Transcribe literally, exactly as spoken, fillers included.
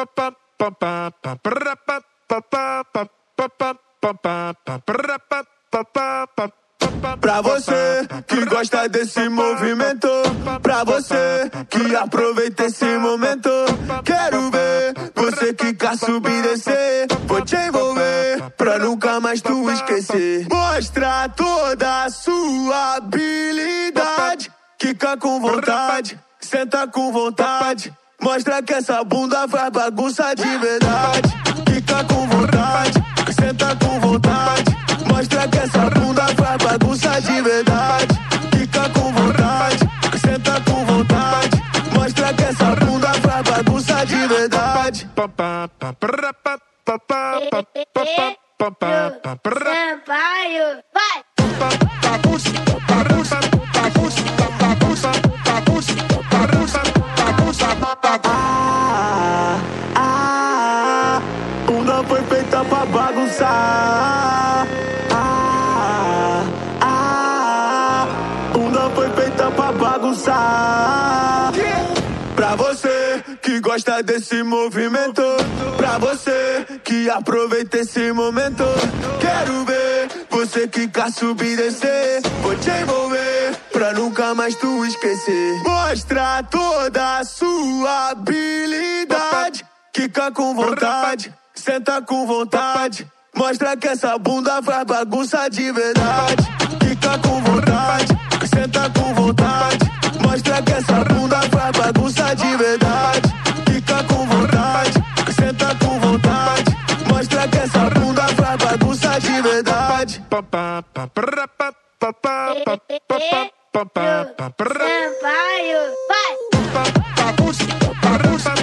Pra você que gosta desse movimento, pra você que aproveita esse momento, quero ver você que quer subir e descer. Vou te envolver pra nunca mais tu esquecer. Mostra toda a sua habilidade, quica com vontade, senta com vontade. Mostra que essa bunda faz bagunça de verdade. Quica com vontade, senta com vontade. Mostra que essa bunda faz bagunça de verdade. Quica com vontade, senta com vontade. Mostra que essa bunda faz bagunça de verdade. Sampaio, vai! Bagunça, bagunça, bagunça, bagunça, bagunça, bagunça, bagunça, bagunça. Ah, ah, bunda foi feita pra bagunçar. Ah, ah, bunda foi feita pra bagunçar. Pra você que gosta desse movimento, pra você que aproveita esse momento, quero ver você que quer subir e descer. Vou te envolver pra nunca mais tu esquecer. Mostra toda a sua habilidade, quica com vontade, senta com vontade. Mostra que essa bunda faz bagunça de verdade. Quica com vontade, senta com vontade. Mostra que essa bunda faz bagunça de verdade. Quica com vontade, senta com vontade. Mostra que essa bunda faz bagunça de verdade. Sampaio, vai! Bagunça, bagunça.